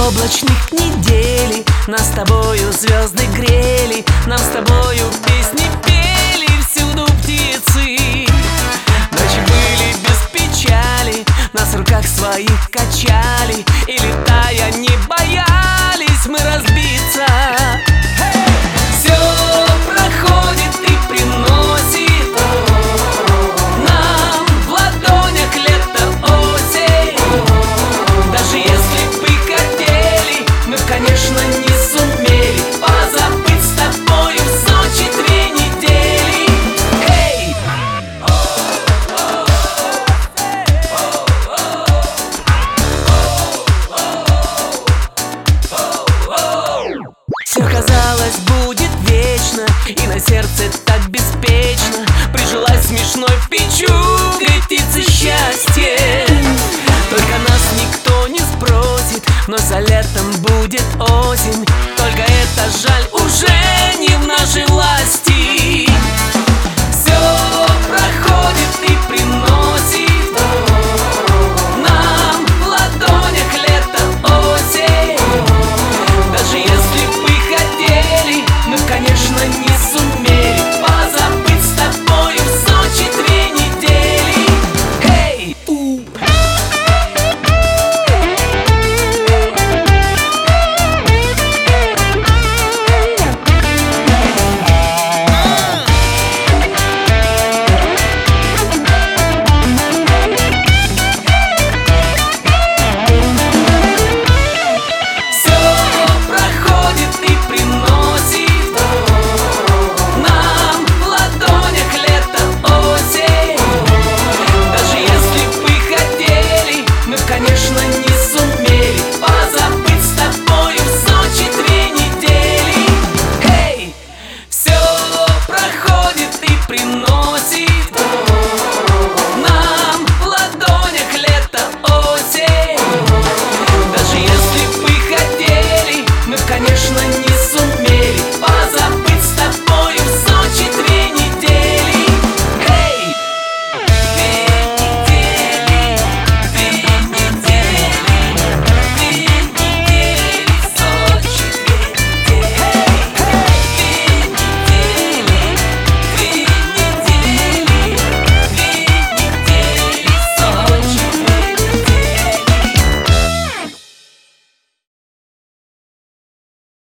облачных недели нас с тобою звезды грели, нам с тобою песни пели, всюду птицы. Ночи были без печали, нас в руках своих качали, и летая не боялись мы разбиться. Все проходит и приносит нам в ладонях лето, осень. Даже если бы хотели, мы, конечно, не сумели позабыть с тобою в Сочи 2 недели. Эй! Все казалось будет вечно, и на сердце так беспечно прижилась смешной печугой птицы счастье. Только нас никто не спросит, но за летом будет осень. Только это жаль